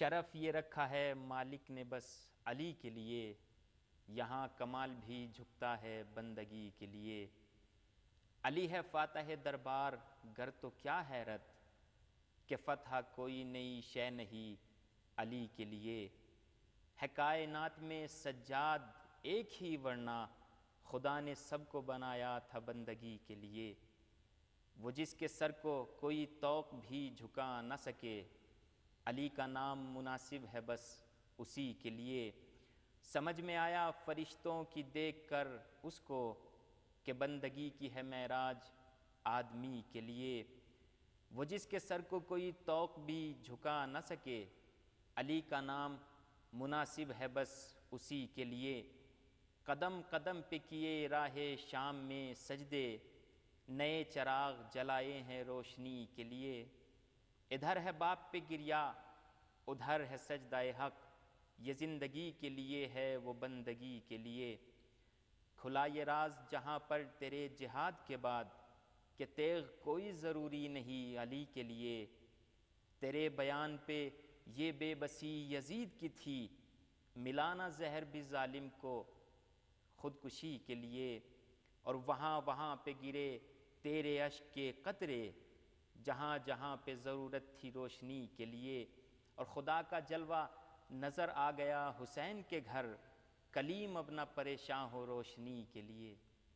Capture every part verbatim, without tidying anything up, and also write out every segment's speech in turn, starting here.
شرف یہ رکھا ہے مالک نے بس علی کے لیے، یہاں کمال بھی جھکتا ہے بندگی کے لیے۔ علی ہے فاتح دربار گر تو کیا حیرت، کہ فتح کوئی نئی شے نہیں علی کے لیے۔ ہے کائنات میں سجاد ایک ہی ورنہ، خدا نے سب کو بنایا تھا بندگی کے لیے۔ وہ جس کے سر کو کوئی طوق بھی جھکا نہ سکے، علی کا نام مناسب ہے بس اسی کے لیے۔ سمجھ میں آیا فرشتوں کی دیکھ کر اس کو، کہ بندگی کی ہے معراج آدمی کے لیے۔ وہ جس کے سر کو کوئی طوق بھی جھکا نہ سکے، علی کا نام مناسب ہے بس اسی کے لیے۔ قدم قدم پہ کیے راہ شام میں سجدے، نئے چراغ جلائے ہیں روشنی کے لیے۔ ادھر ہے باپ پہ گریا ادھر ہے سجدہ حق، یہ زندگی کے لیے ہے وہ بندگی کے لیے۔ کھلا یہ راز جہاں پر تیرے جہاد کے بعد، کہ تیغ کوئی ضروری نہیں علی کے لیے۔ تیرے بیان پہ یہ بے بسی یزید کی تھی، ملانا زہر بھی ظالم کو خودکشی کے لیے۔ اور وہاں وہاں پہ گرے تیرے اشک کے قطرے، جہاں جہاں پہ ضرورت تھی روشنی کے لیے۔ اور خدا کا جلوہ نظر آ گیا حسین کے گھر، کلیم اب نہ پریشاں ہو روشنی کے لیے۔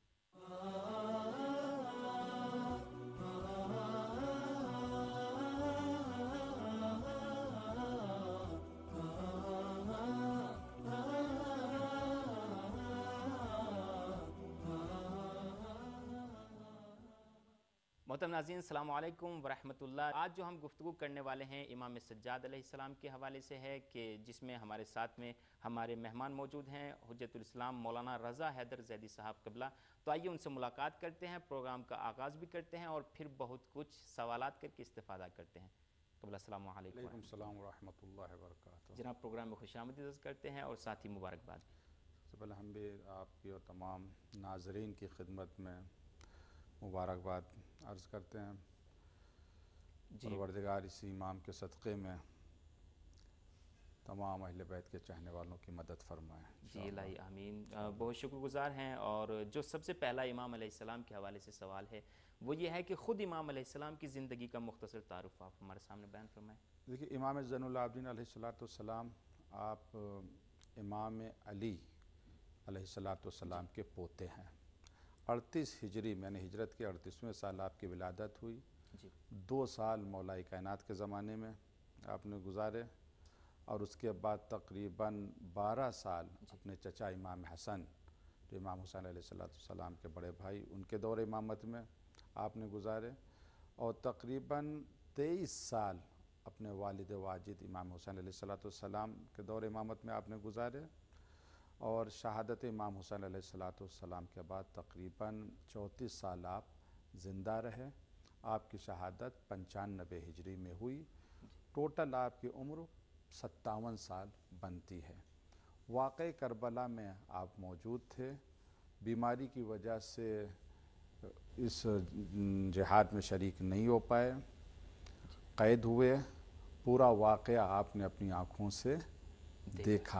محترم ناظرین السلام علیکم ورحمۃ اللہ۔ آج جو ہم گفتگو کرنے والے ہیں امام سجاد علیہ السلام کے حوالے سے ہے، کہ جس میں ہمارے ساتھ میں ہمارے مہمان موجود ہیں حجت الاسلام مولانا رضا حیدر زیدی صاحب قبلہ۔ تو آئیے ان سے ملاقات کرتے ہیں، پروگرام کا آغاز بھی کرتے ہیں اور پھر بہت کچھ سوالات کر کے استفادہ کرتے ہیں۔ قبلہ السلام علیکم۔ وعلیکم السلام ورحمۃ اللہ وبرکاتہ۔ جناب پروگرام میں خوش آمدید عرض کرتے ہیں اور ساتھ ہی مبارکباد بھی۔ سب سے پہلے ہم بھی آپ کی اور تمام ناظرین کی خدمت میں مبارکباد عرض کرتے ہیں۔ جی پروردگار اسی امام کے صدقے میں تمام اہل بیت کے چاہنے والوں کی مدد فرمائے۔ جی الہی آمین۔ بہت شکر گزار ہیں، اور جو سب سے پہلا امام علیہ السلام کے حوالے سے سوال ہے وہ یہ ہے کہ خود امام علیہ السلام کی زندگی کا مختصر تعارف آپ ہمارے سامنے بیان فرمائیں۔ دیکھیے، امام زین العابدین علیہ السلام آپ امام علی علیہ السلام کے پوتے ہیں۔ اڑتیس ہجری میں نے ہجرت کے اڑتیسویں سال آپ کی ولادت ہوئی۔ جی دو سال مولا کائنات کے زمانے میں آپ نے گزارے، اور اس کے بعد تقریباً بارہ سال اپنے چچا امام حسن، جو امام حسین علیہ السلام کے بڑے بھائی، ان کے دور امامت میں آپ نے گزارے، اور تقریباً تیئیس سال اپنے والد واجد امام حسین علیہ السلام کے دور امامت میں آپ نے گزارے، اور شہادت امام حسین علیہ السلام کے بعد تقریباً چونتیس سال آپ زندہ رہے۔ آپ کی شہادت پنچانوے ہجری میں ہوئی۔ ٹوٹل آپ کی عمر ستاون سال بنتی ہے۔ واقعہ کربلا میں آپ موجود تھے، بیماری کی وجہ سے اس جہاد میں شریک نہیں ہو پائے، قید ہوئے۔ پورا واقعہ آپ نے اپنی آنکھوں سے دیکھا۔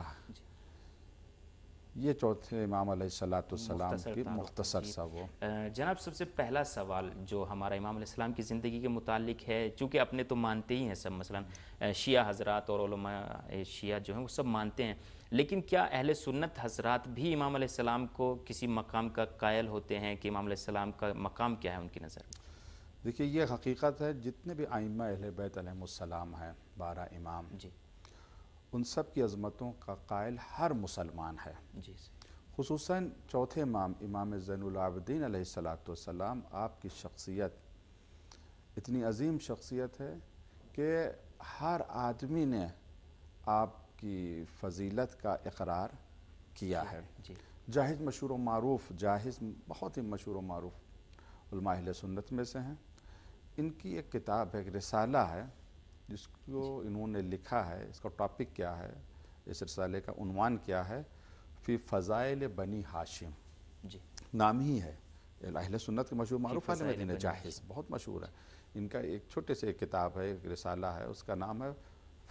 یہ چوتھے امام علیہ السلام کی مختصر سا وہ جناب سب سے پہلا سوال جو ہمارا امام علیہ السلام کی زندگی کے متعلق ہے، چونکہ اپنے تو مانتے ہی ہیں سب، مثلا شیعہ حضرات اور علماء شیعہ جو ہیں وہ سب مانتے ہیں، لیکن کیا اہل سنت حضرات بھی امام علیہ السلام کو کسی مقام کا قائل ہوتے ہیں کہ امام علیہ السلام کا مقام کیا ہے ان کی نظر میں؟ دیکھیے، یہ حقیقت ہے، جتنے بھی ائمہ اہل بیت علیہ السلام ہیں، بارہ امام، جی ان سب کی عظمتوں کا قائل ہر مسلمان ہے۔ جی خصوصاً چوتھے امام امام زین العابدین علیہ السلام، آپ کی شخصیت اتنی عظیم شخصیت ہے کہ ہر آدمی نے آپ کی فضیلت کا اقرار کیا ہے۔ جی جاہز مشہور و معروف، جاہز بہت ہی مشہور و معروف علماء اہل سنت میں سے ہیں۔ ان کی ایک کتاب ہے، ایک رسالہ ہے، جس کو انہوں نے لکھا ہے۔ اس کا ٹاپک کیا ہے، اس رسالے کا عنوان کیا ہے؟ فی فضائل بنی ہاشم، جی نام ہی ہے۔ اہل سنت کے مشہور معروف عالم فضائل دین بنی جاہز، بہت مشہور ہے۔ ان کا ایک چھوٹے سے ایک کتاب ہے، ایک رسالہ ہے، اس کا نام ہے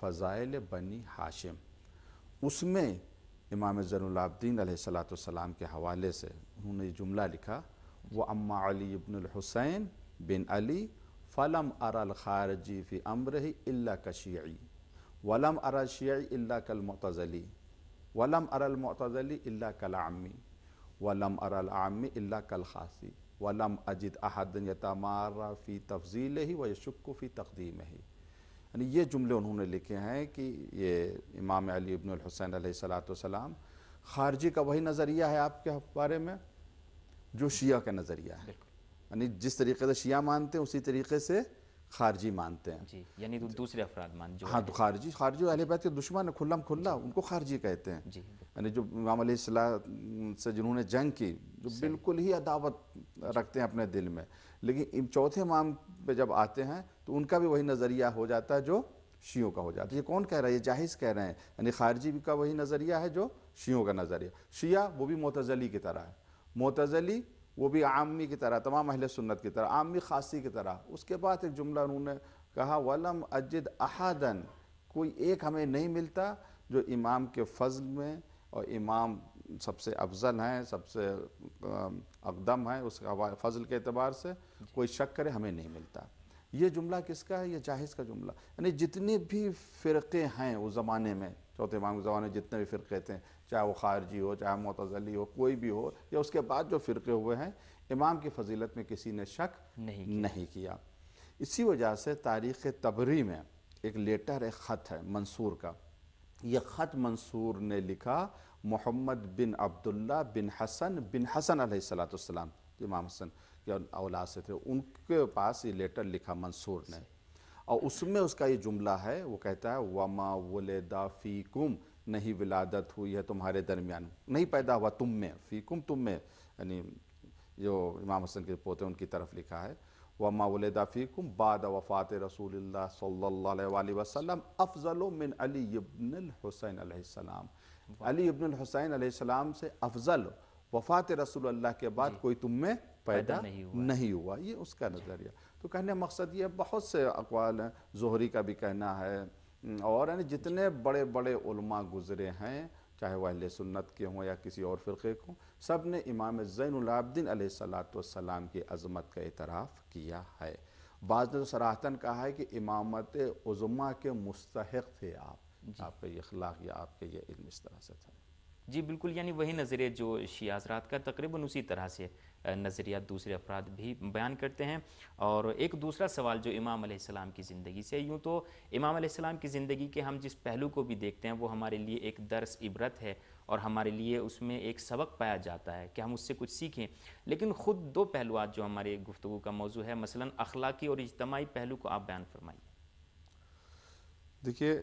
فضائل بنی ہاشم، اس میں امام زین العابدین علیہ الصلوۃ والسلام کے حوالے سے انہوں نے یہ جملہ لکھا، وَأَمَّا عَلِيُّ بْنُ الْحُسَيْنِ بن علی فلم ارى الخارجی فی امرہ الا کشیعی ولم ارى الشیعی الا کالمعتزلی ولم ارى المعتزلی الا کالعمی ولم ارى العمی الا کالخاصی ولم اجد احد یتمارا فی تفضیلہ ویشک فی تقدیمہ۔ یعنی یہ جملے انہوں نے لکھے ہیں کہ یہ امام علی ابن الحسین علیہ الصلوۃ والسلام خارجی کا وہی نظریہ ہے آپ کے بارے میں جو شیعہ کا نظریہ ہے، یعنی جس طریقے سے شیعہ مانتے ہیں اسی طریقے سے خارجی مانتے ہیں۔ جی، یعنی دوسرے افراد مان جو ہاں تو خارجی خارجی اہل بیت کے دشمن کھلم کھلا ان کو خارجی کہتے ہیں، جی یعنی جو امام علیہ السلام سے جنہوں نے جنگ کی، جو بالکل ہی عداوت رکھتے ہیں اپنے دل میں، لیکن چوتھے امام پہ جب آتے ہیں تو ان کا بھی وہی نظریہ ہو جاتا ہے جو شیعوں کا ہو جاتا ہے۔ یہ کون کہہ رہا ہے؟ یہ جاہز کہہ رہے ہیں، یعنی خارجی کا وہی نظریہ ہے جو شیعوں کا نظریہ۔ شیعہ وہ بھی معتزلی کی طرح ہے، معتزلی وہ بھی عامی کی طرح، تمام اہل سنت کی طرح، عامی خاصی کی طرح۔ اس کے بعد ایک جملہ انہوں نے کہا وَلَمْ أَجِدْ أَحَدًا، کوئی ایک ہمیں نہیں ملتا جو امام کے فضل میں، اور امام سب سے افضل ہیں، سب سے اقدم ہیں، اس کا فضل کے اعتبار سے کوئی شک کرے ہمیں نہیں ملتا۔ یہ جملہ کس کا ہے؟ یہ جاہز کا جملہ۔ یعنی جتنے بھی فرقے ہیں اس زمانے میں، چوتھے امام کے زمانے میں جتنے بھی فرقے تھے، چاہے وہ خارجی ہو، چاہے معتزلی ہو، کوئی بھی ہو، یا اس کے بعد جو فرقے ہوئے ہیں، امام کی فضیلت میں کسی نے شک نہیں کیا۔ اسی وجہ سے تاریخ طبری میں ایک لیٹر، ایک خط ہے منصور کا، یہ خط منصور نے لکھا محمد بن عبداللہ بن حسن بن حسن علیہ الصلوۃ والسلام، امام حسن کے اولاد سے تھے، ان کے پاس یہ لیٹر لکھا منصور نے، اور اس میں اس کا یہ جملہ ہے، وہ کہتا ہے وَمَا وُلِدَ فِيكُمْ، نہیں ولادت ہوئی ہے تمہارے درمیان، نہیں پیدا ہوا تم میں، فیکم تم میں، یعنی جو امام حسن کے پوتے ان کی طرف لکھا ہے، وَمَا وُلِدَ فِيكُمْ بعد وفات رسول اللہ صلی اللہ علیہ وآلہ وسلم افضل من علی ابن الحسین علیہ السلام، علی ابن الحسین علیہ السلام سے افضل وفات رسول اللہ کے بعد کوئی تم میں پیدا نہیں ہوا۔ یہ اس کا نظریہ۔ تو کہنے مقصد یہ بہت سے اقوال ہیں، زہری کا بھی کہنا ہے، اور یعنی جتنے بڑے بڑے علماء گزرے ہیں، چاہے وہ اہل سنت کے ہوں یا کسی اور فرقے کو، سب نے امام زین العابدین علیہ الصلوۃ والسلام کی عظمت کا اعتراف کیا ہے۔ بعض نے تو صراحتاً کہا ہے کہ امامت عظمیٰ کے مستحق تھے آپ، آپ کا یہ اخلاق یا آپ کے یہ علم اس طرح سے تھا۔ جی بالکل، یعنی وہی نظریہ جو شیعہ حضرات کا تقریباً اسی طرح سے نظریات دوسرے افراد بھی بیان کرتے ہیں۔ اور ایک دوسرا سوال جو امام علیہ السلام کی زندگی سے، یوں تو امام علیہ السلام کی زندگی کے ہم جس پہلو کو بھی دیکھتے ہیں وہ ہمارے لیے ایک درس عبرت ہے، اور ہمارے لیے اس میں ایک سبق پایا جاتا ہے کہ ہم اس سے کچھ سیکھیں، لیکن خود دو پہلوات جو ہمارے گفتگو کا موضوع ہے، مثلاً اخلاقی اور اجتماعی پہلو کو آپ بیان فرمائیے۔ دیکھیے،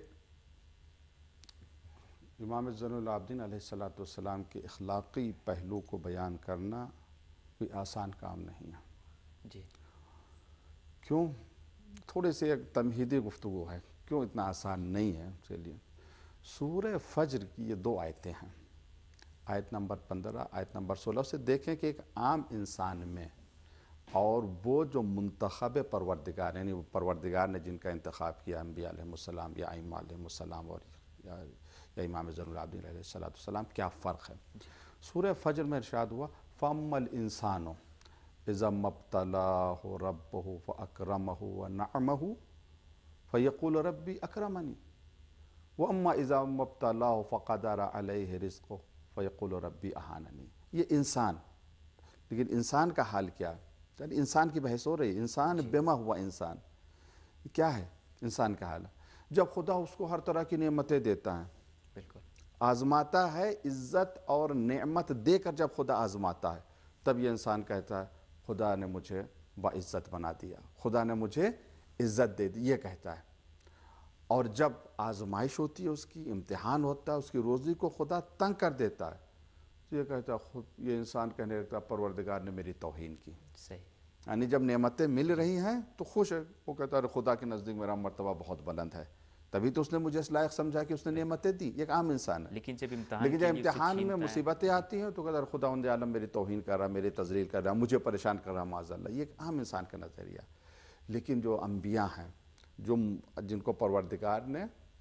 امام زین العابدین علیہ الصلوۃ والسلام کے اخلاقی پہلو کو بیان کرنا کوئی آسان کام نہیں ہے۔ جی کیوں؟ تھوڑے سے ایک تمہیدی گفتگو ہے، کیوں اتنا آسان نہیں ہے؟ چلیے، سورہ فجر کی یہ دو آیتیں ہیں، آیت نمبر پندرہ، آیت نمبر سولہ سے دیکھیں کہ ایک عام انسان میں اور وہ جو منتخب پروردگار، یعنی وہ پروردگار نے جن کا انتخاب کیا، انبیاء علیہ السلام یا ائمہ علیہ السلام اور یا یا امام زین العابدین علیہ الصلوۃ والسلام، کیا فرق ہے؟ سورہ فجر میں ارشاد ہوا فَأَمَّا الْإِنسَانُ إِذَا مَا ابْتَلَاهُ رَبُّهُ فَأَكْرَمَهُ وَنَعَمَهُ فَيَقُولُ رَبِّي أَكْرَمَنِي وَأَمَّا إِذَا مَا ابْتَلَاهُ فَقَدَرَ عَلَيْهِ رِزْقَهُ فَيَقُولُ رَبِّي أَهَانَنِي۔ یہ انسان، لیکن انسان کا حال کیا ہے؟ یعنی انسان کی بحث ہو رہی ہے، انسان بما ہوا انسان، کیا ہے انسان کا حال؟ جب خدا اس کو ہر طرح کی نعمتیں دیتا ہے، بالکل آزماتا ہے، عزت اور نعمت دے کر جب خدا آزماتا ہے، تب یہ انسان کہتا ہے خدا نے مجھے باعزت بنا دیا، خدا نے مجھے عزت دے دی، یہ کہتا ہے۔ اور جب آزمائش ہوتی ہے، اس کی امتحان ہوتا ہے، اس کی روزی کو خدا تنگ کر دیتا ہے، تو یہ کہتا ہے خود یہ انسان کہنے لگتا ہے پروردگار نے میری توہین کی۔ صحیح، یعنی جب نعمتیں مل رہی ہیں تو خوش ہے، وہ کہتا ہے خدا کے نزدیک میرا مرتبہ بہت بلند ہے، تبھی تو اس نے مجھے اس لائق سمجھا کہ اس نے نعمتیں دی، یہ ایک عام انسان ہے۔ لیکن جب امتحان لیکن جب کے لیے اسے امتحان میں چھینتا ہے، مصیبتیں آتی ہیں تو کہتا ہے خداوند عالم میری توہین کر رہا، میری تذلیل کر رہا، مجھے پریشان کر رہا، معاذ اللہ، یہ ایک عام انسان کا نظریہ۔ لیکن جو انبیاء ہیں، جو جن کو پروردگار نے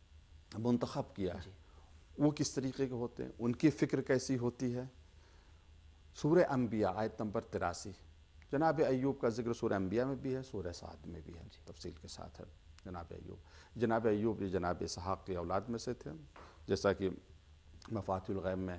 منتخب کیا ہے وہ کس طریقے کے ہوتے ہیں، ان کی فکر کیسی ہوتی ہے۔ سورہ انبیاء آیت نمبر تراسی، جناب ایوب کا ذکر سورہ انبیاء میں بھی ہے، سورہ سعد میں بھی ہے، تفصیل کے ساتھ ہے۔ جناب ایوب جناب ایوب یہ جناب اسحاق کی اولاد میں سے تھے، جیسا کہ مفاتیح الغیب میں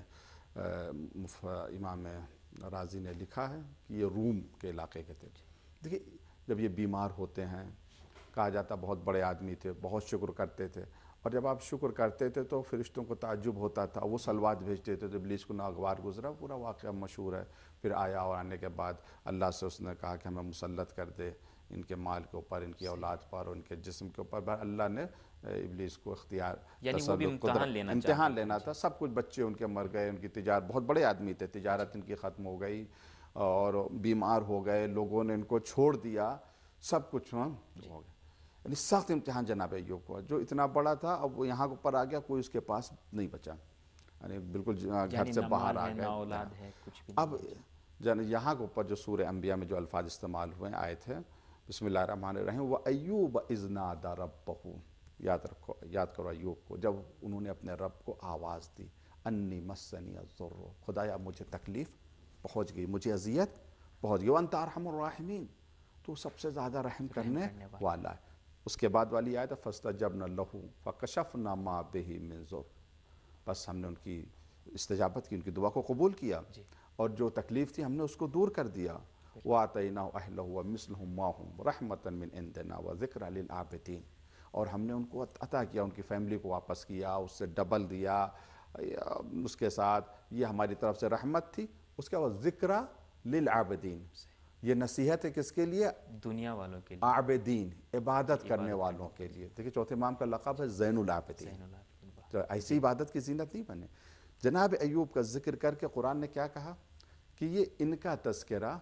امام رازی نے لکھا ہے کہ یہ روم کے علاقے کے تھے۔ دیکھیے جب یہ بیمار ہوتے ہیں، کہا جاتا بہت بڑے آدمی تھے، بہت شکر کرتے تھے، اور جب آپ شکر کرتے تھے تو فرشتوں کو تعجب ہوتا تھا، وہ صلوات بھیجتے تھے تو ابلیس کو ناگوار گزرا، پورا واقعہ مشہور ہے۔ پھر آیا اور آنے کے بعد اللہ سے اس نے کہا کہ ہمیں مسلط کر دے ان کے مال کے اوپر، ان کی اولاد پر، ان کے جسم کے اوپر۔ اللہ نے ابلیس کو اختیار، یعنی وہ بھی تسلط، امتحان قدرت، لینا امتحان لینا تھا۔ سب کچھ بچے ان کے مر گئے، ان کی تجارت، بہت بڑے آدمی تھے، تجارت ان کی ختم ہو گئی اور بیمار ہو گئے، لوگوں نے ان کو چھوڑ دیا، سب کچھ ہو گیا۔ یعنی سخت امتحان جناب ایوب کو، جو اتنا بڑا تھا اب وہ یہاں پر آ گیا، کوئی اس کے پاس نہیں بچا، یعنی بالکل گھر سے باہر آ گئے۔ اب یہاں کے اوپر جو سورہ انبیاء میں جو الفاظ استعمال ہوئے آئے تھے، بسم اللہ الرحمن الرحیم، وَأَيُّوبَ إِذْ نَادَى رَبَّهُ، یاد رکھو، یاد کرو ایوب کو جب انہوں نے اپنے رب کو آواز دی، انی مسنی الضر، خدایا مجھے تکلیف پہنچ گئی، مجھے اذیت پہنچ گئی، وانت ارحم الراحمین، تو سب سے زیادہ رحم کرنے والا ہے۔ اس کے بعد والی آیت فاستجبنا لہ فکشفنا ما بہ من ضر، بس ہم نے ان کی استجابت کی، ان کی دعا کو قبول کیا، اور جو تکلیف تھی ہم نے اس کو دور کر دیا۔ وآتیناہ اہلہ ومثلہم معہم رحمۃ من عندنا وذکرى للعابدین، اور ہم نے ان کو عطا کیا، ان کی فیملی کو واپس کیا، اس سے ڈبل دیا اس کے ساتھ، یہ ہماری طرف سے رحمت تھی۔ اس کے بعد ذکرى للعابدین، یہ نصیحت ہے کس کے لیے؟ دنیا والوں کے لیے، عابدین، عبادت کرنے والوں کے لیے۔ دیکھیں چوتھے امام کا لقب ہے زین العابدین، تو ایسی عبادت کی زینت نہیں بنے۔ جناب ایوب کا ذکر کر کے قرآن نے کیا کہا کہ یہ ان کا تذکرہ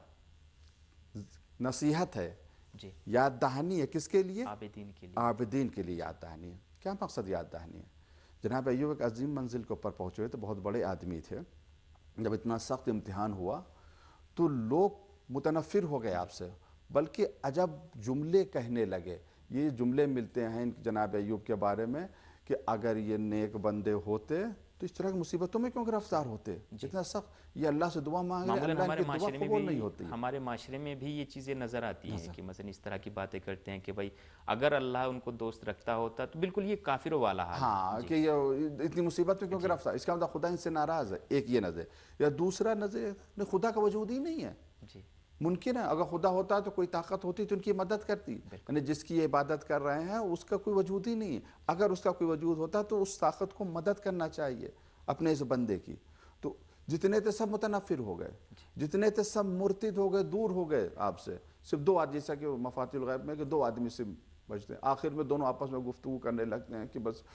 نصیحت ہے، یاد دہانی ہے، کس کے لیے؟ عابدین کے لیے، عابدین کے لیے یاد دہانی ہے۔ کیا مقصد یاد دہانی ہے؟ جناب ایوب ایک عظیم منزل کے اوپر پہنچے ہوئے، تو بہت بڑے آدمی تھے، جب اتنا سخت امتحان ہوا تو لوگ متنفر ہو گئے آپ سے، بلکہ عجب جملے کہنے لگے۔ یہ جملے ملتے ہیں جناب ایوب کے بارے میں کہ اگر یہ نیک بندے ہوتے تو اس طرح کی مصیبتوں میں کیوں گرفتار ہوتے، جتنا سخت یہ اللہ سے دعا مانگ رہے، اللہ ان کی دعا قبول نہیں ہوتی۔ ہمارے معاشرے میں بھی یہ چیزیں نظر آتی ہیں کہ مثلا اس طرح کی باتیں کرتے ہیں کہ بھائی اگر اللہ ان کو دوست رکھتا ہوتا تو بالکل یہ کافروں والا حال ہے۔ ہاں کہ یہ اتنی مصیبت میں کیوں گرفتار، اس کا مطلب خدا ان سے ناراض ہے، ایک یہ نظر، یا دوسرا نظر خدا کا وجود ہی نہیں ہے۔ ممکن ہے اگر خدا ہوتا تو کوئی طاقت ہوتی تو ان کی مدد کرتی، یعنی جس کی یہ عبادت کر رہے ہیں اس کا کوئی وجود ہی نہیں ہے، اگر اس کا کوئی وجود ہوتا تو اس طاقت کو مدد کرنا چاہیے اپنے اس بندے کی۔ تو جتنے تھے سب متنفر ہو گئے، جتنے تھے سب مرتد ہو گئے، دور ہو گئے آپ سے، صرف دو آدمی، جیسا کہ مفاتیح الغیب میں کہ دو آدمی سے بچتے ہیں، آخر میں دونوں آپس میں گفتگو کرنے لگتے ہیں کہ بس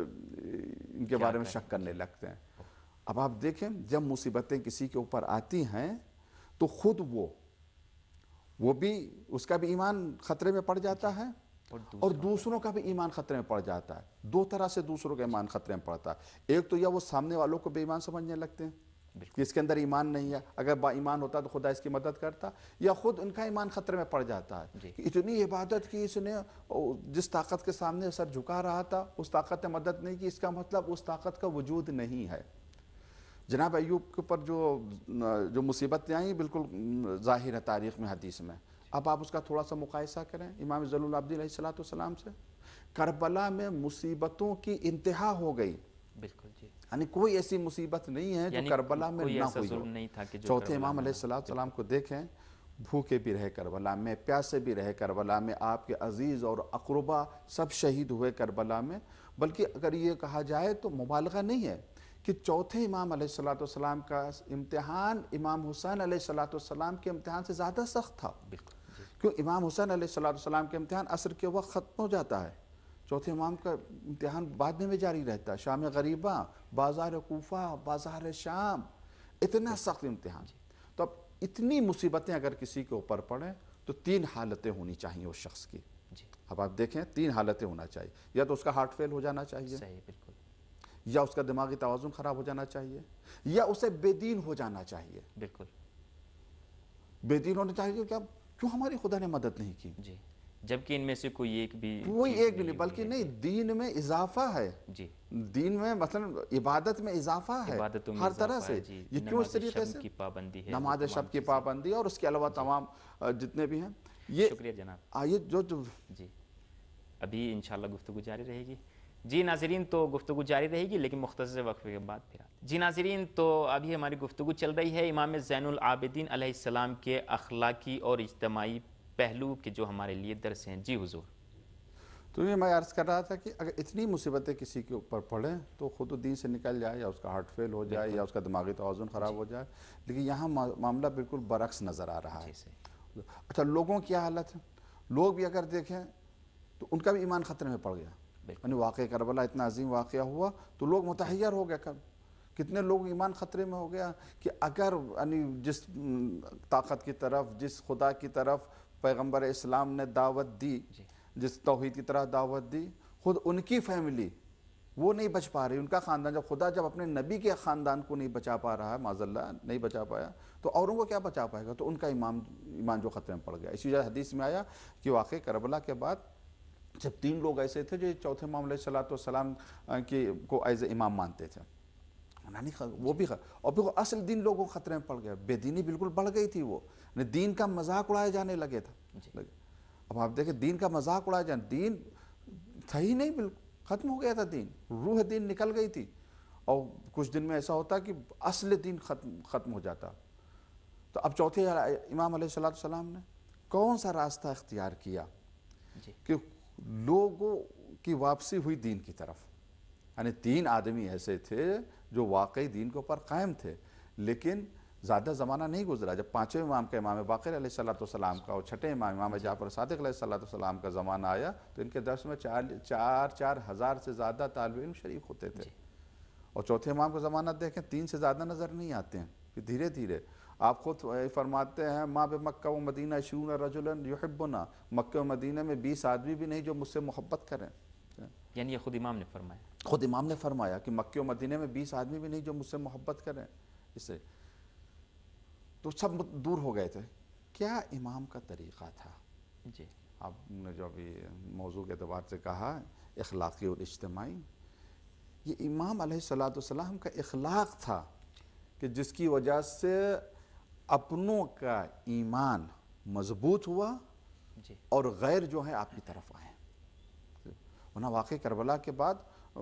ان کے بارے میں شک کرنے لگتے ہیں۔ اب آپ دیکھیں جب مصیبتیں کسی کے اوپر آتی ہیں تو خود وہ وہ بھی، اس کا بھی ایمان خطرے میں پڑ جاتا ہے اور دوسروں کا بھی ایمان خطرے میں پڑ جاتا ہے۔ دو طرح سے دوسروں کا ایمان خطرے میں پڑتا ہے، ایک تو یا وہ سامنے والوں کو بے ایمان سمجھنے لگتے ہیں کہ اس کے اندر ایمان نہیں ہے، اگر با ایمان ہوتا تو خدا اس کی مدد کرتا، یا خود ان کا ایمان خطرے میں پڑ جاتا ہے کہ اتنی عبادت کی اس نے، جس طاقت کے سامنے سر جھکا رہا تھا اس طاقت نے مدد نہیں کی، اس کا مطلب اس طاقت کا وجود نہیں ہے۔ جناب ایوب کے اوپر جو جو مصیبتیں آئیں بالکل ظاہر ہے تاریخ میں، حدیث میں۔ اب آپ اس کا تھوڑا سا مقایسہ کریں امام ذی العابدین علیہ السلام سے۔ کربلا میں مصیبتوں کی انتہا ہو گئی، بالکل جی، یعنی کوئی ایسی مصیبت نہیں ہے جو کربلا میں نہ ہوئی ہو۔ چوتھے امام علیہ السلام کو دیکھیں، بھوکے بھی رہے کربلا میں، پیاسے بھی رہے کربلا میں، آپ کے عزیز اور اقربا سب شہید ہوئے کربلا میں، بلکہ اگر یہ کہا جائے تو مبالغہ نہیں ہے کہ چوتھے امام علیہ السلام کا امتحان امام حسین علیہ السلام کے امتحان سے زیادہ سخت تھا، کیوں امام حسین علیہ السلام کے امتحان عصر کے وقت ختم ہو جاتا ہے، چوتھے امام کا امتحان بعد میں بھی جاری رہتا ہے، شام غریبہ، بازار کوفہ، بازار شام، اتنا سخت امتحان۔ تو اب اتنی مصیبتیں اگر کسی کے اوپر پڑیں تو تین حالتیں ہونی چاہیے اس شخص کی۔ اب آپ دیکھیں تین حالتیں ہونا چاہیے، یا تو اس کا ہارٹ فیل ہو جانا چاہیے، یا اس کا دماغی توازن خراب ہو جانا چاہیے، یا اسے بے دین ہو جانا چاہیے۔ بالکل بے دین ہونا چاہیے، کیا کیوں ہماری خدا نے مدد نہیں کی؟ جبکہ ان میں سے کوئی ایک بھی کوئی چیز ایک بھی نہیں، بلکہ نہیں، دین میں اضافہ ہے، جی دین میں مثلا عبادت میں اضافہ ہے عبادتوں میں ہر طرح اضافہ سے. ہے جی. یہ کیوں اس نماز طریقے شب سے؟ کی پابندی ہے، وہ نماز تمام شب کی چیزیں. پابندی اور اس کے علاوہ جی. تمام آ، جتنے بھی ہیں یہ شکریہ جناب. آئیے جو جو جی ابھی انشاءاللہ گفتگو جاری رہے گی. جی ناظرین تو گفتگو جاری رہے گی لیکن مختصر وقفے کے بعد پھر آتے. جی ناظرین تو ابھی ہماری گفتگو چل رہی ہے امام زین العابدین علیہ السلام کے اخلاقی اور اجتماعی پہلو کے جو ہمارے لیے درس ہیں. جی حضور. تو یہ میں عرض کر رہا تھا کہ اگر اتنی مصیبتیں کسی کے اوپر پڑیں تو خود و دین سے نکل جائے، یا اس کا ہارٹ فیل ہو جائے، یا اس کا دماغی توازن خراب ہو جائے. لیکن یہاں معاملہ بالکل برعکس نظر آ رہا ہے. اچھا لوگوں کی حالت ہے، لوگ بھی اگر دیکھیں تو ان کا بھی ایمان خطرے میں پڑ گیا. یعنی واقعہ کربلا اتنا عظیم واقعہ ہوا تو لوگ متحیر ہو گئے. کر کتنے لوگ ایمان خطرے میں ہو گیا کہ اگر یعنی جس طاقت کی طرف، جس خدا کی طرف پیغمبر اسلام نے دعوت دی، جس توحید کی طرح دعوت دی، خود ان کی فیملی وہ نہیں بچ پا رہی، ان کا خاندان. جب خدا جب اپنے نبی کے خاندان کو نہیں بچا پا رہا ہے، معاذ اللہ نہیں بچا پایا، تو اوروں کو کیا بچا پائے گا؟ تو ان کا ایمان ایمان جو خطرے میں پڑ گیا. اسی وجہ حدیث میں آیا کہ واقع کربلا کے بعد جب تین لوگ ایسے تھے جو چوتھے امام علیہ الصلوۃ والسلام کی کو ایز اے امام مانتے تھے، وہ بھی اور پھر اصل دین لوگوں کو خطرے میں پڑ گیا. بے دینی بالکل بڑھ گئی تھی. وہ دین کا مذاق اڑائے جانے لگے تھا. اب آپ دیکھیں دین کا مذاق اڑایا جانا، دین تھا ہی نہیں، بالکل ختم ہو گیا تھا. دین روح دین نکل گئی تھی. اور کچھ دن میں ایسا ہوتا کہ اصل دین ختم ختم ہو جاتا. تو اب چوتھے امام علیہ الصلوۃ والسلام نے کون سا راستہ اختیار کیا کہ لوگوں کی واپسی ہوئی دین کی طرف. یعنی تین آدمی ایسے تھے جو واقعی دین کے اوپر قائم تھے، لیکن زیادہ زمانہ نہیں گزرا. جب پانچویں امام کا امام باقر علیہ الصلوۃ والسلام کا اور چھٹے امام امام جعفر صادق علیہ الصلوۃ والسلام کا زمانہ آیا تو ان کے درس میں چار چار چار ہزار سے زیادہ طالب علم شریک ہوتے تھے. اور چوتھے امام کا زمانہ دیکھیں تین سے زیادہ نظر نہیں آتے ہیں. پھر دھیرے دھیرے آپ خود فرماتے ہیں ما بمکہ و مدینہ عشرون رجلا یحبنا، مکہ و مدینہ میں بیس آدمی بھی نہیں جو مجھ سے محبت کریں. یعنی یہ خود امام نے فرمایا. خود امام نے فرمایا کہ مکہ و مدینہ میں بیس آدمی بھی نہیں جو مجھ سے محبت کریں. اسے تو سب دور ہو گئے تھے. کیا امام کا طریقہ تھا؟ جی آپ نے جو ابھی موضوع کے اعتبار سے کہا اخلاقی اور اجتماعی، یہ امام علیہ الصلوۃ والسلام کا اخلاق تھا کہ جس کی وجہ سے اپنوں کا ایمان مضبوط ہوا اور غیر جو ہیں آپ کی طرف آئے. ورنہ واقع کربلا کے بعد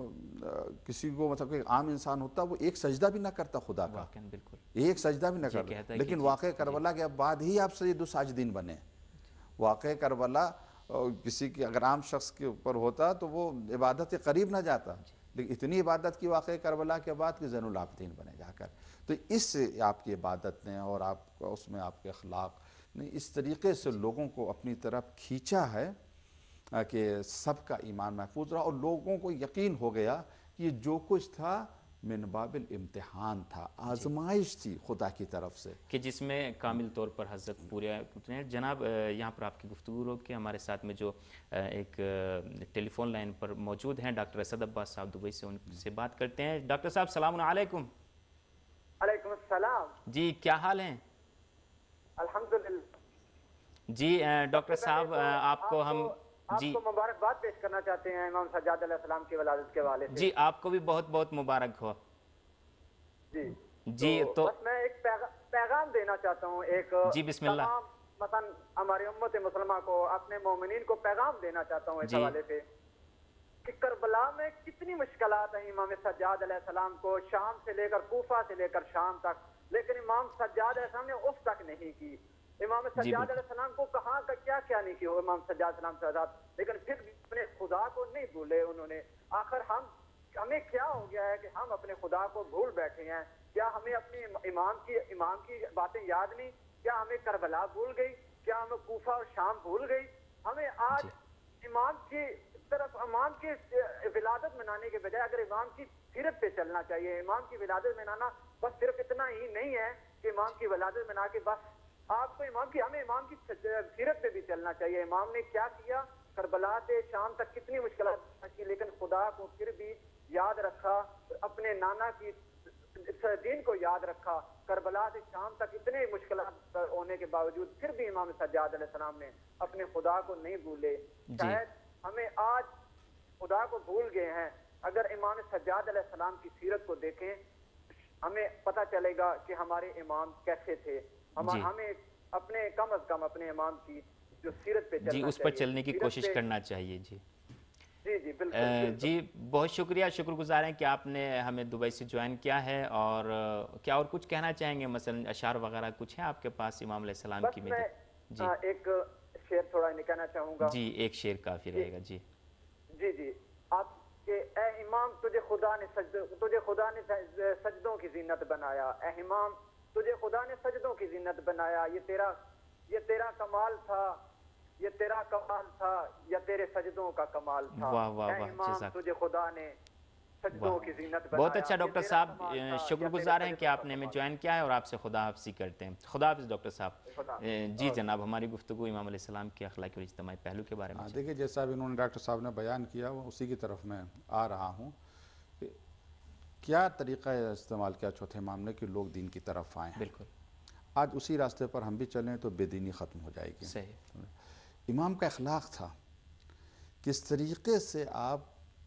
کسی کو مطلب کہ عام انسان ہوتا وہ ایک سجدہ بھی نہ کرتا خدا کا، ایک سجدہ بھی نہ کرتا. لیکن واقع کربلا کے بعد ہی آپ سید الساجدین بنے. واقع کربلا کسی کی اگر عام شخص کے اوپر ہوتا تو وہ عبادت کے قریب نہ جاتا، لیکن اتنی عبادت کی واقع کربلا کے بعد کہ زین العابدین بنے جا کر. تو اس سے آپ کی عبادت نے اور آپ کا اس میں آپ کے اخلاق نے اس طریقے سے لوگوں کو اپنی طرف کھینچا ہے کہ سب کا ایمان محفوظ رہا اور لوگوں کو یقین ہو گیا کہ یہ جو کچھ تھا من باب الامتحان تھا، آزمائش تھی خدا کی طرف سے، کہ جس میں کامل طور پر حضرت پورے اتنے. جناب یہاں پر آپ کی گفتگو روک کے ہمارے ساتھ میں جو ایک ٹیلی فون لائن پر موجود ہیں ڈاکٹر اسد عباس صاحب دبئی سے، ان سے بات کرتے ہیں. ڈاکٹر صاحب السلام علیکم. علیکم السلام. جی کیا حال ہیں؟ الحمدللہ. جی ڈاکٹر صاحب آپ کو ہم آپ کو مبارکباد پیش کرنا چاہتے ہیں امام سجاد علیہ السلام کی ولادت کے حوالے سے. جی آپ کو بھی بہت بہت مبارک ہو. جی جی تو بس میں ایک پیغام دینا چاہتا ہوں، ایک جی بسم اللہ. تمام مثلا ہماری امت مسلمہ کو، اپنے مومنین کو پیغام دینا چاہتا ہوں اس حوالے سے کہ کربلا میں کتنی مشکلات ہیں امام سجاد علیہ السلام کو، شام سے لے کر کوفہ سے لے کر شام تک، لیکن امام سجاد علیہ السلام نے اف تک نہیں کی. امام سجاد علیہ السلام کو کہاں کا کیا کیا نہیں کیا امام سجاد السلام سجاد، لیکن پھر بھی اپنے خدا کو نہیں بھولے انہوں نے. آخر ہم ہمیں کیا ہو گیا ہے کہ ہم اپنے خدا کو بھول بیٹھے ہیں؟ کیا ہمیں اپنی امام کی امام کی باتیں یاد نہیں؟ کیا ہمیں کربلا بھول گئی؟ کیا ہمیں کوفہ اور شام بھول گئی؟ ہمیں آج امام کی طرف امام کی ولادت منانے کے بجائے اگر امام کی سیرت پہ چلنا چاہیے. امام کی ولادت منانا بس صرف اتنا ہی نہیں ہے کہ امام کی ولادت منا کے بس آپ کو امام کی ہمیں امام کی سیرت پہ بھی چلنا چاہیے. امام نے کیا کیا؟ کربلا سے شام تک کتنی مشکلات کی، لیکن خدا کو پھر بھی یاد رکھا، اپنے نانا کی دین کو یاد رکھا. کربلا سے شام تک اتنے مشکلات ہونے کے باوجود پھر بھی امام سجاد علیہ السلام نے اپنے خدا کو نہیں بھولے. شاید ہمیں آج خدا کو بھول گئے ہیں. اگر امام سجاد علیہ السلام کی سیرت کو دیکھیں ہمیں پتہ چلے گا کہ ہمارے امام کیسے تھے. ہمیں اپنے کم از کم اپنے امام کی جو سیرت پہ چلنا جی اس پر چلنے کی کوشش کرنا چاہیے. جی جی جی بالکل. جی بہت شکریہ، شکر گزار ہیں کہ آپ نے ہمیں دبئی سے جوائن کیا ہے. اور کیا اور کچھ کہنا چاہیں گے، مثلا اشعار وغیرہ کچھ ہیں آپ کے پاس امام علیہ السلام کی؟ میں جی ایک شعر تھوڑا نکالنا چاہوں گا. جی ایک شعر کافی رہے گا. جی جی جی آپ کہ اے امام تجھے خدا نے سجدوں تجھے خدا نے سجدوں کی زینت بنایا. اے امام تجھے خدا نے سجدوں کی زینت بنایا. یہ تیرا یہ تیرا کمال تھا یہ تیرا کمال تھا یا تیرے سجدوں کا کمال تھا. واہ واہ اے واہ امام تجھے خدا نے سجدوں کی زینت بنایا. بہت اچھا ڈاکٹر صاحب، شکر گزار ہیں کہ آپ نے ہمیں جوائن کیا ہے اور آپ سے خدا حافظی کرتے ہیں. خدا حافظ ڈاکٹر صاحب. جی جناب، ہماری گفتگو امام علیہ السلام کے اخلاقی اور اجتماعی پہلو کے بارے میں. دیکھیے جیسا بھی انہوں نے ڈاکٹر صاحب نے بیان کیا وہ اسی کی طرف میں آ رہا ہوں کہ کیا طریقہ استعمال کیا چوتھے امام نے کہ لوگ دین کی طرف آئیں. بالکل. آج اسی راستے پر ہم بھی چلیں تو بے دینی ختم ہو جائے گی. صحیح. امام کا اخلاق تھا کس طریقے سے آپ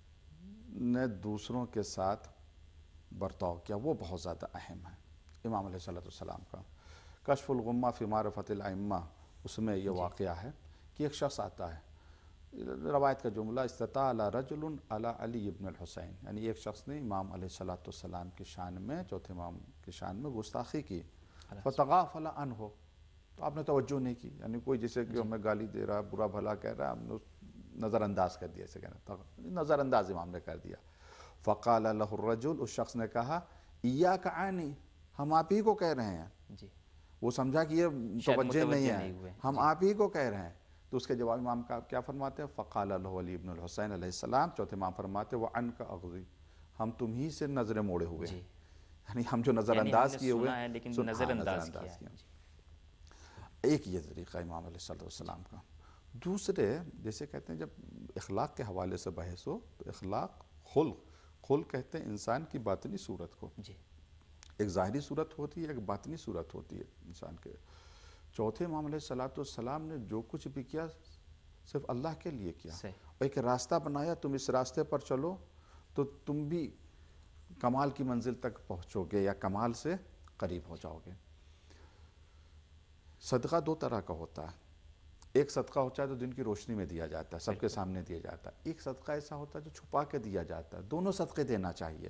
نے دوسروں کے ساتھ برتاؤ کیا، وہ بہت زیادہ اہم ہے. امام علیہ السلام کا کشف الغمہ فی معرفت الائمہ، اس میں یہ واقعہ ہے کہ ایک شخص آتا ہے، روایت کا جملہ استطاع رجل علی علی ابن الحسین، یعنی ایک شخص نے امام علیہ السلام کی شان میں چوتھے امام کی شان میں گستاخی کی. فتغافل عنہ، تو آپ نے توجہ نہیں کی، یعنی کوئی جیسے کہ ہمیں گالی دے رہا برا بھلا کہہ رہا ہم نے نظر انداز کر دیا، اسے کہنا نظر انداز امام نے کر دیا. فقال له الرجل، اس شخص نے کہا ایاک عنی، ہم آپ ہی کو کہہ رہے ہیں. جی وہ سمجھا کہ یہ توجہ نہیں ہے، ہم آپ ہی کو کہہ رہے ہیں. تو اس کے جواب امام کا کیا فرماتے ہیں؟ فقال له علی ابن الحسین علیہ السلام، چوتھے امام فرماتے وعنک اغضی، ہم تم ہی سے نظریں موڑے ہوئے ہیں، یعنی ہم جو نظر انداز کیے ہوئے ہیں لیکن نظر انداز کیا. ایک یہ طریقہ امام علیہ السلام کا. دوسرے جیسے کہتے ہیں جب اخلاق کے حوالے سے بحث ہو تو اخلاق خلق خلق کہتے ہیں انسان کی باطنی صورت کو. جی ایک ظاہری صورت ہوتی ہے، ایک باطنی صورت ہوتی ہے انسان کے. چوتھے امام علیہ السلام نے جو کچھ بھی کیا صرف اللہ کے لیے کیا، اور ایک راستہ بنایا تم اس راستے پر چلو تو تم بھی کمال کی منزل تک پہنچو گے یا کمال سے قریب ہو جاؤ گے. صدقہ دو طرح کا ہوتا ہے. ایک صدقہ ہوتا ہے جو دن کی روشنی میں دیا جاتا ہے، سب کے سامنے دیا جاتا ہے. ایک صدقہ ایسا ہوتا ہے جو چھپا کے دیا جاتا ہے. دونوں صدقے دینا چاہیے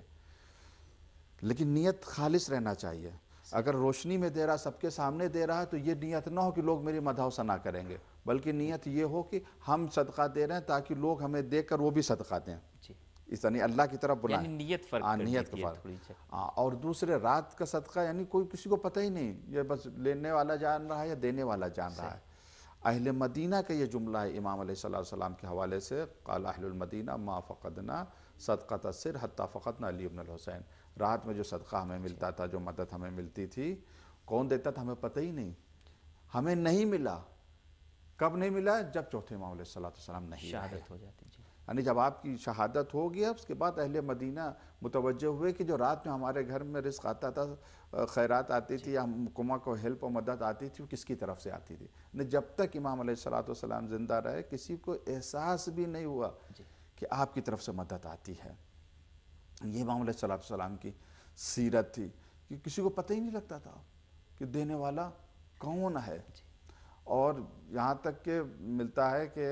لیکن نیت خالص رہنا چاہیے. اگر روشنی میں دے رہا سب کے سامنے دے رہا ہے تو یہ نیت نہ ہو کہ لوگ میری مدح و ثنا کریں گے، بلکہ نیت یہ ہو کہ ہم صدقہ دے رہے ہیں تاکہ لوگ ہمیں دیکھ کر وہ بھی صدقہ دیں. اس یعنی اللہ کی طرف بلائیں، یعنی نیت فرق کر نیت کا فرق. اور دوسرے رات کا صدقہ یعنی کوئی کسی کو پتہ ہی نہیں، یہ بس لینے والا جان رہا ہے یا دینے والا جان رہا ہے. اہل مدینہ کا یہ جملہ ہے امام علیہ السلام کے حوالے سے، قال اہل المدینہ ما فقدنا صدقۃ السر حتی فقدنا علی ابن الحسین. رات میں جو صدقہ ہمیں ملتا تھا، جو مدد ہمیں ملتی تھی، کون دیتا تھا ہمیں پتہ ہی نہیں. ہمیں نہیں ملا. کب نہیں ملا؟ جب چوتھے امام علیہ السلام نہیں آئے. شہادت ہو جاتی. یعنی جب آپ کی شہادت ہو گیا اس کے بعد اہل مدینہ متوجہ ہوئے کہ جو رات میں ہمارے گھر میں رزق آتا تھا، خیرات آتی تھی یا کمک و ہیلپ و مدد آتی تھی، وہ کس کی طرف سے آتی تھی. جب تک امام علیہ السلام زندہ رہے کسی کو احساس بھی نہیں ہوا کہ آپ کی طرف سے مدد آتی ہے. یہ امام علیہ السلام کی سیرت تھی کہ کسی کو پتہ ہی نہیں لگتا تھا کہ دینے والا کون ہے. اور یہاں تک کہ ملتا ہے کہ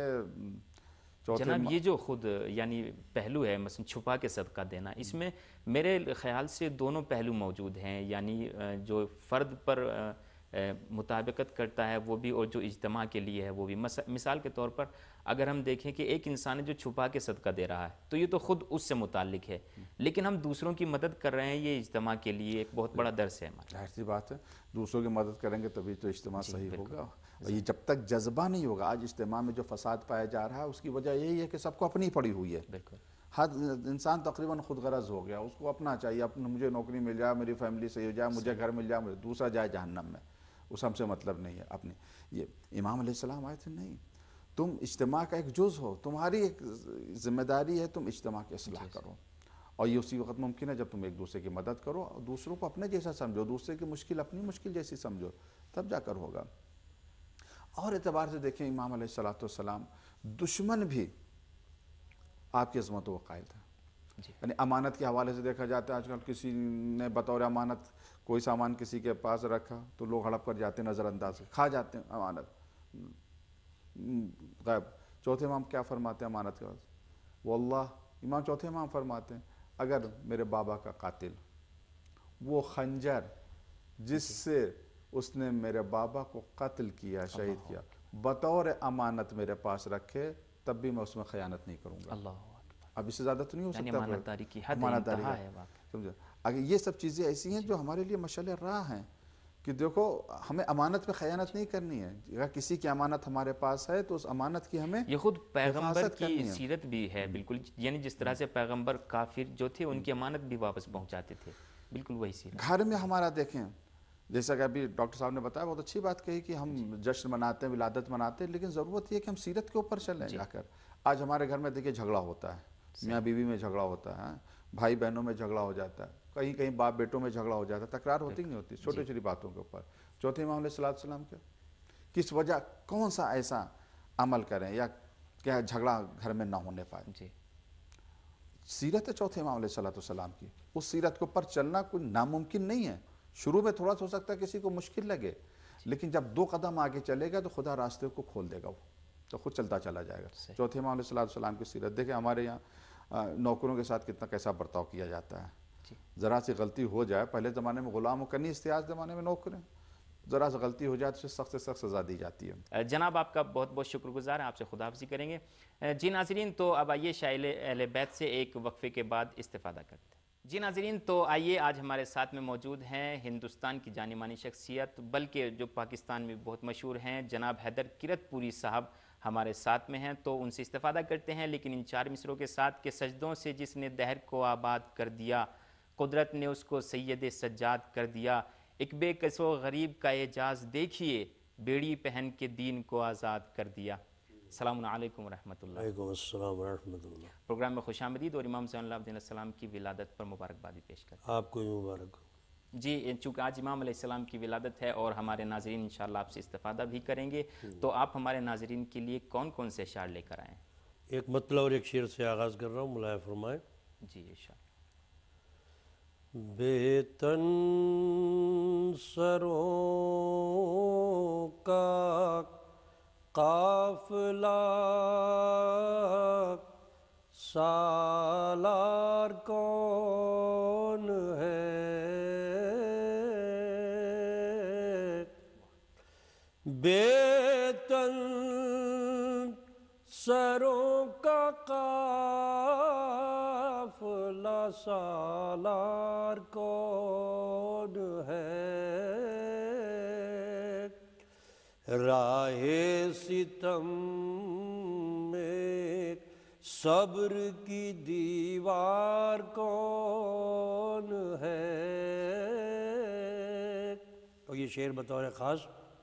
جناب یہ جو خود یعنی پہلو ہے مثلا چھپا کے صدقہ دینا، اس میں میرے خیال سے دونوں پہلو موجود ہیں. یعنی جو فرد پر مطابقت کرتا ہے وہ بھی، اور جو اجتماع کے لیے ہے وہ بھی. مثال کے طور پر اگر ہم دیکھیں کہ ایک انسان ہے جو چھپا کے صدقہ دے رہا ہے تو یہ تو خود اس سے متعلق ہے، لیکن ہم دوسروں کی مدد کر رہے ہیں، یہ اجتماع کے لیے ایک بہت بڑا درس ہے. ظاہر سی بات ہے، دوسروں کی مدد کریں گے تبھی تو اجتماع صحیح ہوگا. اور یہ جب تک جذبہ نہیں ہوگا، آج اجتماع میں جو فساد پایا جا رہا ہے اس کی وجہ یہی ہے کہ سب کو اپنی پڑی ہوئی ہے. بالکل. ہر انسان تقریباً خود غرض ہو گیا، اس کو اپنا چاہیے، اپنا مجھے نوکری مل جائے، میری فیملی صحیح ہو جائے، مجھے گھر مل جائے، مجھے دوسرا جائے جہنم میں، اس ہم سے مطلب نہیں ہے. اپنے یہ امام علیہ السلام آئے تھے نہیں، تم اجتماع کا ایک جز ہو، تمہاری ایک ذمہ داری ہے تم اجتماع کی اصلاح کرو. اور یہ اسی وقت ممکن ہے جب تم ایک دوسرے کی مدد کرو اور دوسروں کو اپنے جیسا سمجھو، دوسرے کی مشکل اپنی مشکل جیسی سمجھو، تب جا کر ہوگا۔ اور اعتبار سے دیکھیں امام علیہ السلام دشمن بھی آپ کی عظمت و قائل تھا، یعنی امانت کے حوالے سے دیکھا جاتا ہے آج کل کسی نے بطور امانت کوئی سامان کسی کے پاس رکھا تو لوگ ہڑپ کر جاتے ہیں، نظر انداز کھا جاتے ہیں امانت غائب۔ چوتھے امام کیا فرماتے ہیں امانت کے بعد؟ واللہ امام چوتھے امام فرماتے ہیں اگر میرے بابا کا قاتل وہ خنجر جس سے اس نے میرے بابا کو قتل کیا، شہید کیا، بطور امانت میرے پاس رکھے تب بھی میں اس میں خیانت نہیں کروں گا۔ اللہ اب اس سے زیادہ تو نہیں ہو یعنی سکتا، امانت داری کی حد امانت داری انتہا کا ہے واقعی۔ سمجھا۔ اگر یہ سب چیزیں ایسی ہیں جو ہمارے لیے مشعل راہ ہیں کہ دیکھو ہمیں امانت پہ خیانت نہیں کرنی ہے، اگر کسی کی امانت ہمارے پاس ہے تو اس امانت کی ہمیں یہ خود پیغمبر حفاظت کی کرنی ہے۔ سیرت بھی ہے بالکل، یعنی جس طرح سے پیغمبر کافر جو تھے ان کی امانت بھی واپس پہنچاتے تھے، بالکل وہی سیرت۔ گھر میں ہمارا دیکھیں جیسا کہ ابھی ڈاکٹر صاحب نے بتایا، بہت اچھی بات کہی کہ ہم جشن مناتے ہیں، ولادت مناتے ہیں، لیکن ضرورت یہ ہے کہ ہم سیرت کے اوپر چلیں جا کر۔ آج ہمارے گھر میں دیکھیے جھگڑا ہوتا ہے، میاں بیوی میں جھگڑا ہوتا ہے، بھائی بہنوں میں جھگڑا ہو جاتا ہے، کہیں کہیں باپ بیٹوں میں جھگڑا ہو جاتا ہے، تکرار ہوتی نہیں ہوتی چھوٹی چھوٹی باتوں کے اوپر۔ چوتھے امام علیہ السلام کیا کس وجہ کون سا ایسا عمل کریں یا کیا جھگڑا گھر میں نہ ہونے پائے؟ جی سیرت ہے چوتھے امام علیہ السلام کی، اس سیرت کے اوپر چلنا کوئی ناممکن نہیں ہے۔ شروع میں تھوڑا سا ہو سکتا ہے کسی کو مشکل لگے، لیکن جب دو قدم آگے چلے گا تو خدا راستے کو کھول دے گا، وہ تو خود چلتا چلا جائے گا۔ چوتھے امام علیہ السلام کی سیرت دیکھیں، ہمارے یہاں نوکروں کے ساتھ کتنا کیسا برتاؤ کیا جاتا ہے۔ ذرا سی غلطی ہو جائے، پہلے زمانے میں غلام و کنی تھے، آج زمانے میں نوکر ہیں، ذرا سی غلطی ہو جائے تو سخت سے سخت سزا دی جاتی ہے۔ جناب آپ کا بہت بہت شکر گزار ہیں، آپ سے خداحافظی کریں گے۔ جی ناظرین، تو اب آئیے شائل اہل بیت سے ایک وقفے کے بعد استفادہ کرتے ہیں۔ جی ناظرین، تو آئیے آج ہمارے ساتھ میں موجود ہیں ہندوستان کی جانی مانی شخصیت، بلکہ جو پاکستان میں بہت مشہور ہیں، جناب حیدر کرت پوری صاحب ہمارے ساتھ میں ہیں، تو ان سے استفادہ کرتے ہیں، لیکن ان چار مصروں کے ساتھ کہ سجدوں سے جس نے دہر کو آباد کر دیا، قدرت نے اس کو سید سجاد کر دیا، ایک بے کس و غریب کا اعجاز دیکھیے، بیڑی پہن کے دین کو آزاد کر دیا۔ السلام علیکم ورحمۃ اللہ۔ وعلیکم السلام ورحمۃ اللہ۔ پروگرام میں خوش آمدید اور امام زین اللہ علیہ السلام کی ولادت پر مبارکبادی پیش کرتے ہیں۔ آپ کو بھی مبارک ہو۔ جی، چونکہ آج امام علیہ السلام کی ولادت ہے اور ہمارے ناظرین انشاءاللہ آپ سے استفادہ بھی کریں گے، تو آپ ہمارے ناظرین کے لیے کون کون سے اشعار لے کر آئیں؟ ایک مطلع اور ایک شعر سے آغاز کر رہا ہوں، ملاحظہ فرمائیں۔ جی انشاءاللہ۔ بے تن سروں کا قافلہ سالار کون ہے، بے تن سروں کا قافلہ سالار کون ہے، راہ ستم میں صبر کی دیوار کون ہے۔ اور یہ شعر بطور خاص: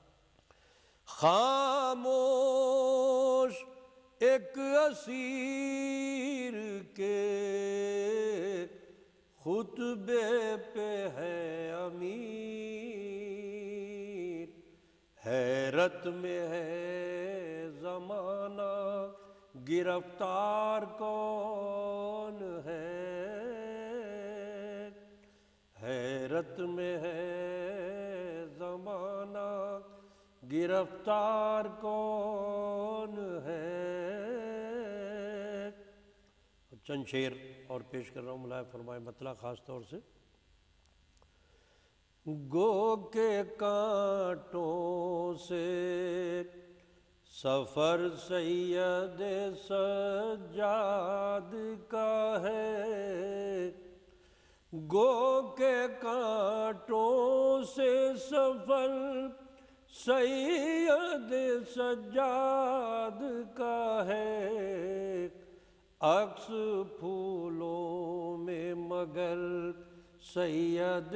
خاموش ایک اسیر کے خطبے پہ ہے امیر، حیرت میں ہے زمانہ گرفتار کون ہے، حیرت میں ہے زمانہ گرفتار کون ہے۔ چند شعر اور پیش کر رہا ہوں، ملاحظہ فرمائے مطلع خاص طور سے۔ گو کے کانٹوں سے سفر سید سجاد کا ہے، گو کے کانٹوں سے سفر سید سجاد کا ہے، عکس پھولوں میں مگر سید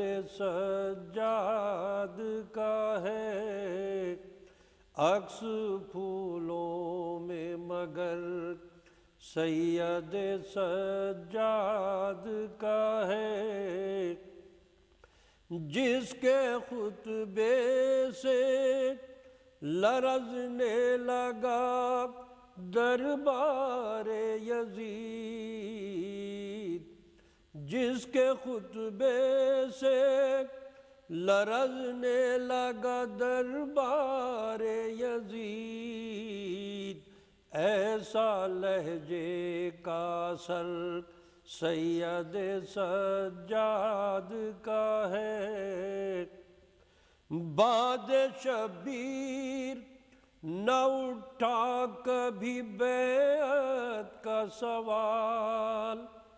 سجاد کا ہے، عکس پھولوں میں مگر سید سجاد کا ہے، جس کے خطبے سے لرزنے لگا دربار یزید، جس کے خطبے سے لرزنے لگا دربار یزید، ایسا لہجے کا اثر سید سجاد کا ہے۔ باد شبیر نہ اٹھا کبھی بیعت کا سوال،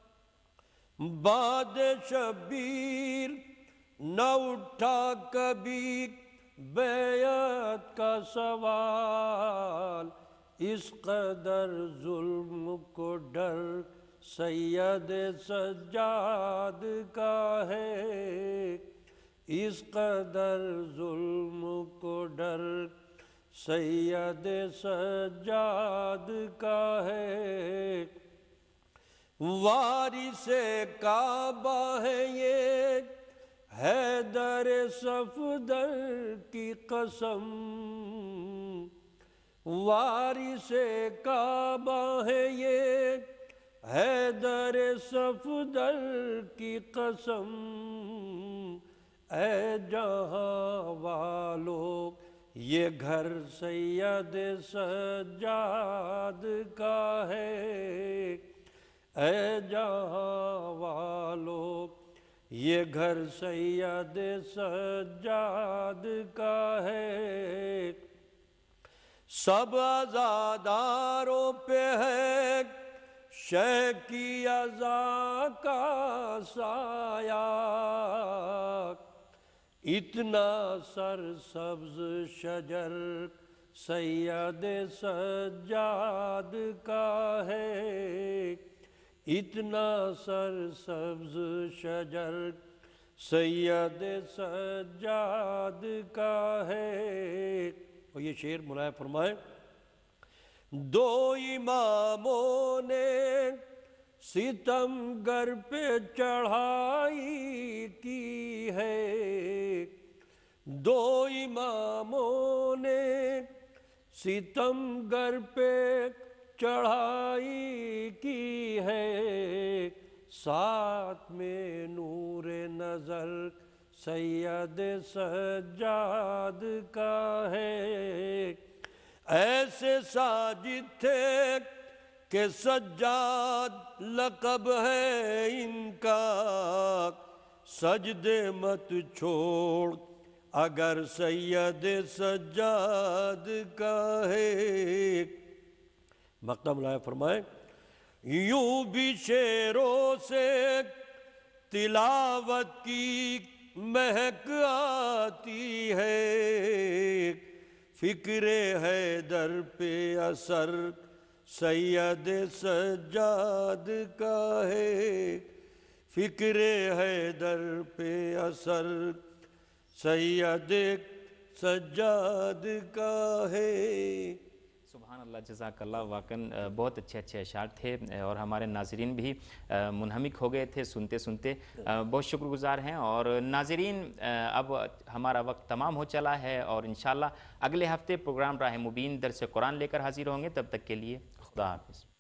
باد شبیر نہ اٹھا کبھی بیعت کا سوال، اس قدر ظلم کو ڈر سید سجاد کا ہے، اس قدر ظلم کو ڈر سید سجاد کا ہے۔ وارث کعبہ ہے یہ حیدر صفدر کی قسم، وارث کعبہ ہے یہ حیدر صفدر کی قسم، اے جہاں والو یہ گھر سید سجاد کا ہے، اے جہاں والو یہ گھر سید سجاد کا ہے۔ سب عزاداروں پہ ہے شہ کی عزا کا سایہ، اتنا سر سبز شجر سید سجاد کا ہے، اتنا سر سبز شجر سید سجاد کا ہے۔ اور یہ شعر ملائے فرمائے، دو اماموں نے ستم گر پہ چڑھائی کی ہے، دو اماموں نے ستم گر پہ چڑھائی کی ہے، ساتھ میں نور نظر سید سجاد کا ہے، ایسے ساجد تھے کہ سجاد لقب ہے ان کا، سجدے مت چھوڑ اگر سید سجاد کا ہے۔ مقطع ملائے فرمائے، یوں بھی شعروں سے تلاوت کی مہک آتی ہے، فکر حیدر پہ اثر سید سجاد کا ہے، فکر حیدر پہ اثر سید سجاد کا ہے۔ سبحان اللہ، جزاک اللہ، واقعاً بہت اچھے اچھے اشعار تھے اور ہمارے ناظرین بھی منہمک ہو گئے تھے سنتے سنتے، بہت شکر گزار ہیں۔ اور ناظرین اب ہمارا وقت تمام ہو چلا ہے اور انشاءاللہ اگلے ہفتے پروگرام راہ مبین درس قرآن لے کر حاضر ہوں گے، تب تک کے لیے خدا حافظ۔